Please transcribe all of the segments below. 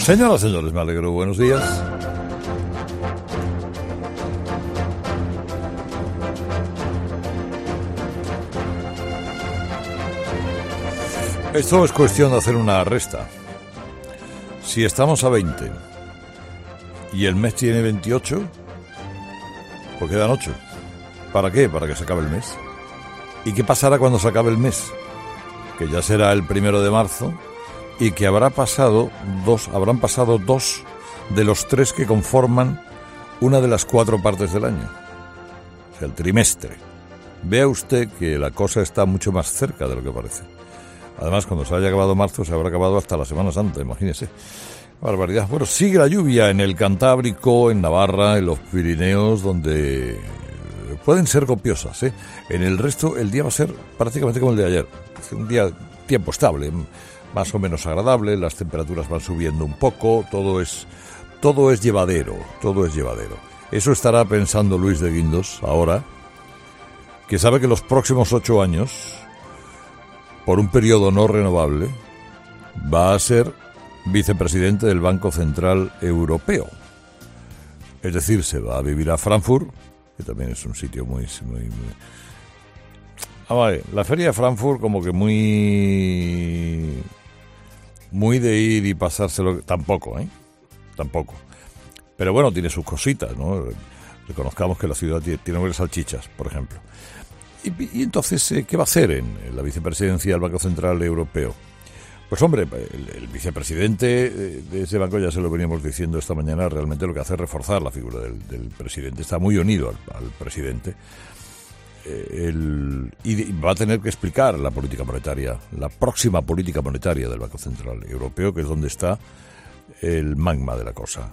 Señoras, señores, me alegro. Buenos días. Esto es cuestión de hacer una resta. Si estamos a 20 y el mes tiene 28, pues quedan 8. ¿Para qué? Para que se acabe el mes. ¿Y qué pasará cuando se acabe el mes? Que ya será el 1 de marzo y que habrán pasado dos de los 3 que conforman una de las 4 partes del año. O sea, el trimestre. Vea usted que la cosa está mucho más cerca de lo que parece. Además, cuando se haya acabado marzo, se habrá acabado hasta la Semana Santa, imagínese. Barbaridad. Bueno, sigue la lluvia en el Cantábrico, en Navarra, en los Pirineos, donde pueden ser copiosas, ¿eh? En el resto, el día va a ser prácticamente como el de ayer. Un día, tiempo estable, más o menos agradable, las temperaturas van subiendo un poco, todo es llevadero, todo es llevadero. Eso estará pensando Luis de Guindos ahora, que sabe que los próximos 8 años, por un periodo no renovable, va a ser vicepresidente del Banco Central Europeo. Es decir, se va a vivir a Frankfurt, que también es un sitio muy... vale, la feria de Frankfurt como que muy de ir y pasárselo... Tampoco. Pero bueno, tiene sus cositas, ¿no? Reconozcamos que la ciudad tiene buenas salchichas, por ejemplo. Y entonces, ¿qué va a hacer en la vicepresidencia del Banco Central Europeo? Pues hombre, el vicepresidente de ese banco, ya se lo veníamos diciendo esta mañana, realmente lo que hace es reforzar la figura del presidente. Está muy unido al presidente. Y va a tener que explicar la política monetaria, la próxima política monetaria del Banco Central Europeo, que es donde está el magma de la cosa.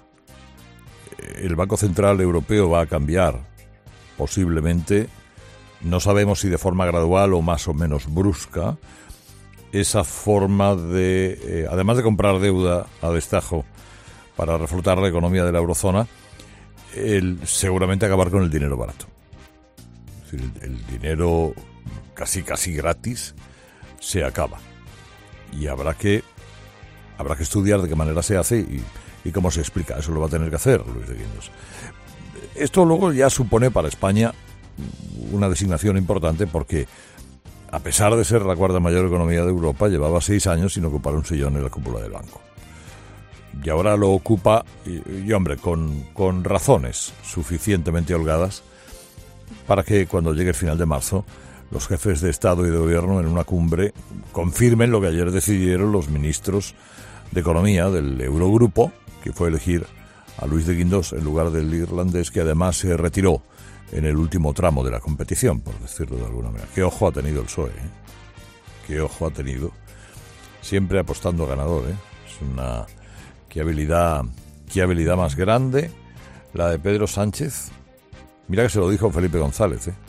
El Banco Central Europeo va a cambiar, posiblemente, no sabemos si de forma gradual o más o menos brusca, esa forma de, además de comprar deuda a destajo para reflotar la economía de la eurozona, seguramente acabar con el dinero barato. Es decir, el dinero casi gratis se acaba. Y habrá que estudiar de qué manera se hace y cómo se explica. Eso lo va a tener que hacer Luis de Guindos. Esto luego ya supone para España una designación importante porque, a pesar de ser la cuarta mayor economía de Europa, llevaba 6 años sin ocupar un sillón en la cúpula del banco. Y ahora lo ocupa, y hombre, con razones suficientemente holgadas para que cuando llegue el final de marzo los jefes de Estado y de Gobierno en una cumbre confirmen lo que ayer decidieron los ministros de Economía del Eurogrupo, que fue elegir a Luis de Guindos en lugar del irlandés, que además se retiró en el último tramo de la competición, por decirlo de alguna manera. Qué ojo ha tenido el PSOE, ¿eh? Qué ojo ha tenido. Siempre apostando ganador, ¿eh? Es una... Qué habilidad más grande la de Pedro Sánchez. Mira que se lo dijo Felipe González, ¿eh?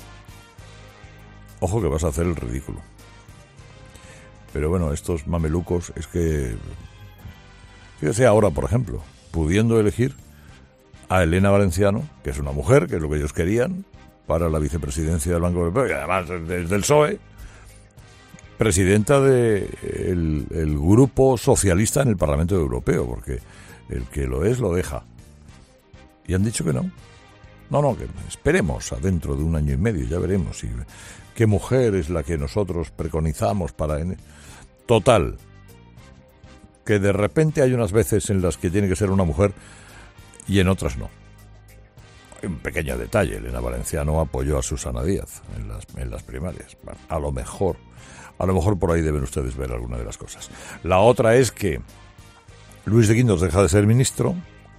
Ojo que vas a hacer el ridículo. Pero bueno, estos mamelucos es que... Fíjese ahora, por ejemplo, pudiendo elegir a Elena Valenciano, que es una mujer, que es lo que ellos querían, para la vicepresidencia del Banco Europeo, y además desde el PSOE, presidenta del grupo socialista en el Parlamento Europeo, porque el que lo es, lo deja. Y han dicho que no. No, que esperemos a dentro de 1 año y medio, ya veremos qué mujer es la que nosotros preconizamos para... Total, que de repente hay unas veces en las que tiene que ser una mujer y en otras no. Un pequeño detalle, Elena Valenciano apoyó a Susana Díaz en las primarias. Bueno, a lo mejor por ahí deben ustedes ver alguna de las cosas. La otra es que Luis de Guindos deja de ser ministro.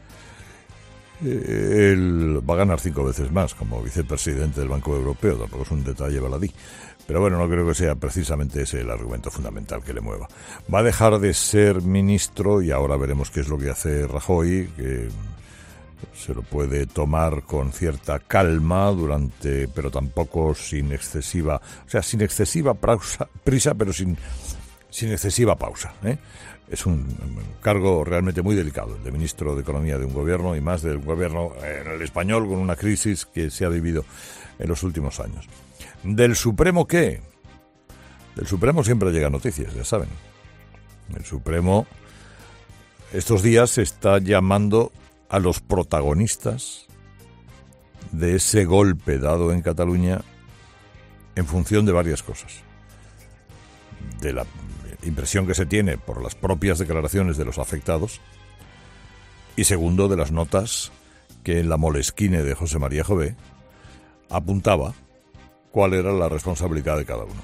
Él va a ganar 5 veces más como vicepresidente del Banco Europeo, tampoco es un detalle baladí. Pero bueno, no creo que sea precisamente ese el argumento fundamental que le mueva. Va a dejar de ser ministro y ahora veremos qué es lo que hace Rajoy, que se lo puede tomar con cierta calma pero tampoco sin excesiva prisa, pero sin excesiva pausa, ¿eh? Es un cargo realmente muy delicado, el de ministro de Economía de un gobierno, y más de un gobierno en el español con una crisis que se ha vivido en los últimos años. ¿Del Supremo qué? Del Supremo siempre llegan noticias, ya saben. El Supremo estos días se está llamando a los protagonistas de ese golpe dado en Cataluña en función de varias cosas. De la impresión que se tiene por las propias declaraciones de los afectados y segundo, de las notas que en la Moleskine de José María Jové apuntaba cuál era la responsabilidad de cada uno.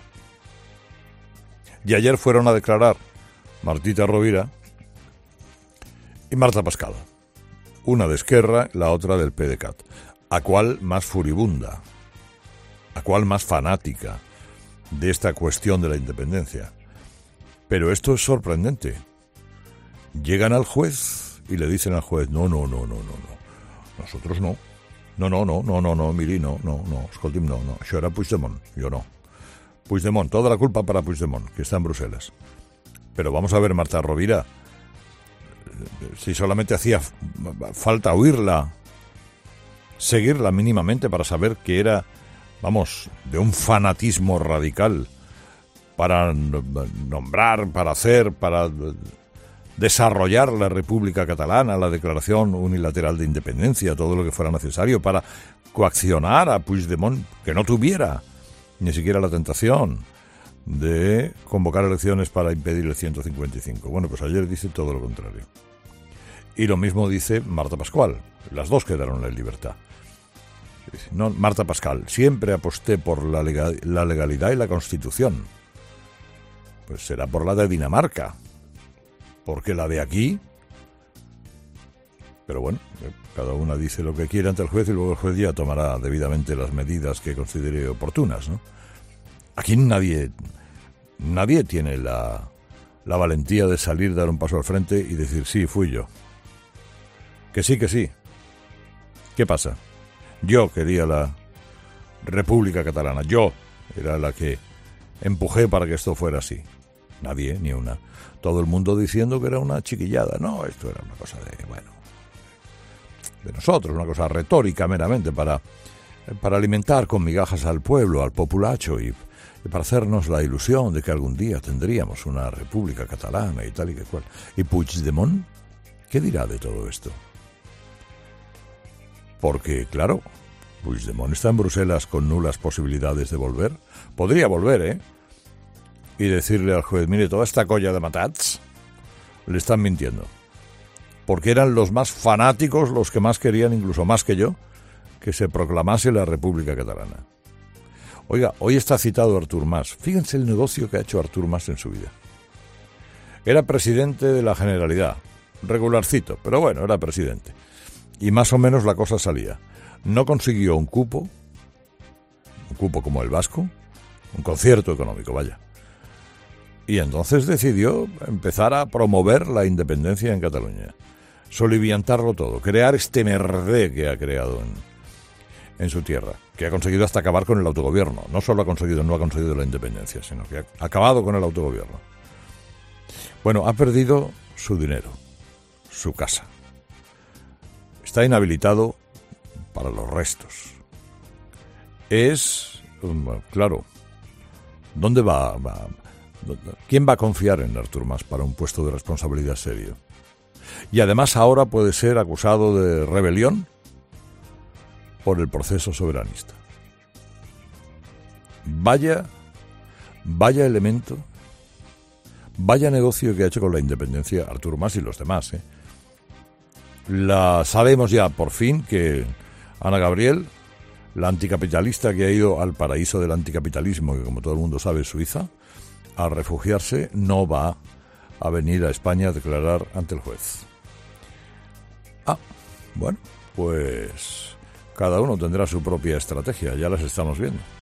Y ayer fueron a declarar Martita Rovira y Marta Pascal, una de Esquerra, la otra del PDeCAT. ¿A cuál más furibunda? ¿A cuál más fanática de esta cuestión de la independencia? Pero esto es sorprendente. Llegan al juez y le dicen al juez, no, nosotros no. No, miri, no, escolti'm, no, això era Puigdemont, yo no. Puigdemont, toda la culpa para Puigdemont, que está en Bruselas. Pero vamos a ver, Marta Rovira, si solamente hacía falta oírla, seguirla mínimamente para saber que era, vamos, de un fanatismo radical para nombrar, para hacer, para desarrollar la República Catalana, la declaración unilateral de independencia, todo lo que fuera necesario para coaccionar a Puigdemont, que no tuviera ni siquiera la tentación de convocar elecciones para impedir el 155. Bueno, pues ayer dice todo lo contrario. Y lo mismo dice Marta Pascual. Las dos quedaron en libertad. No, Marta Pascal, siempre aposté por la legalidad y la Constitución. Pues será por la de Dinamarca. Porque la de aquí... Pero bueno, cada una dice lo que quiere ante el juez y luego el juez ya tomará debidamente las medidas que considere oportunas, ¿no? Aquí nadie tiene la valentía de salir, dar un paso al frente y decir, sí, fui yo. Que sí. ¿Qué pasa? Yo quería la República Catalana. Yo era la que empujé para que esto fuera así. Nadie, ni una. Todo el mundo diciendo que era una chiquillada. No, esto era una cosa de nosotros, una cosa retórica meramente para alimentar con migajas al pueblo, al populacho y para hacernos la ilusión de que algún día tendríamos una República Catalana y tal y que cual. ¿Y Puigdemont? ¿Qué dirá de todo esto? Porque, claro, Puigdemont está en Bruselas con nulas posibilidades de volver. Podría volver, y decirle al juez, mire, toda esta colla de matats le están mintiendo. Porque eran los más fanáticos los que más querían, incluso más que yo, que se proclamase la República Catalana. Oiga, hoy está citado Artur Mas. Fíjense el negocio que ha hecho Artur Mas en su vida. Era presidente de la Generalidad. Regularcito, pero bueno, era presidente. Y más o menos la cosa salía. No consiguió un cupo como el vasco, un concierto económico, vaya. Y entonces decidió empezar a promover la independencia en Cataluña, soliviantarlo todo, crear este merdé que ha creado en su tierra, que ha conseguido hasta acabar con el autogobierno. No solo no ha conseguido la independencia, sino que ha acabado con el autogobierno. Bueno, ha perdido su dinero, su casa. Está inhabilitado para los restos. Claro, ¿dónde va? ¿Quién va a confiar en Artur Mas para un puesto de responsabilidad serio? Y además ahora puede ser acusado de rebelión por el proceso soberanista. Vaya elemento, vaya negocio que ha hecho con la independencia Artur Mas y los demás, Sabemos ya por fin que Ana Gabriel, la anticapitalista que ha ido al paraíso del anticapitalismo, que como todo el mundo sabe es Suiza, a refugiarse, no va a venir a España a declarar ante el juez. Bueno, pues cada uno tendrá su propia estrategia, ya las estamos viendo.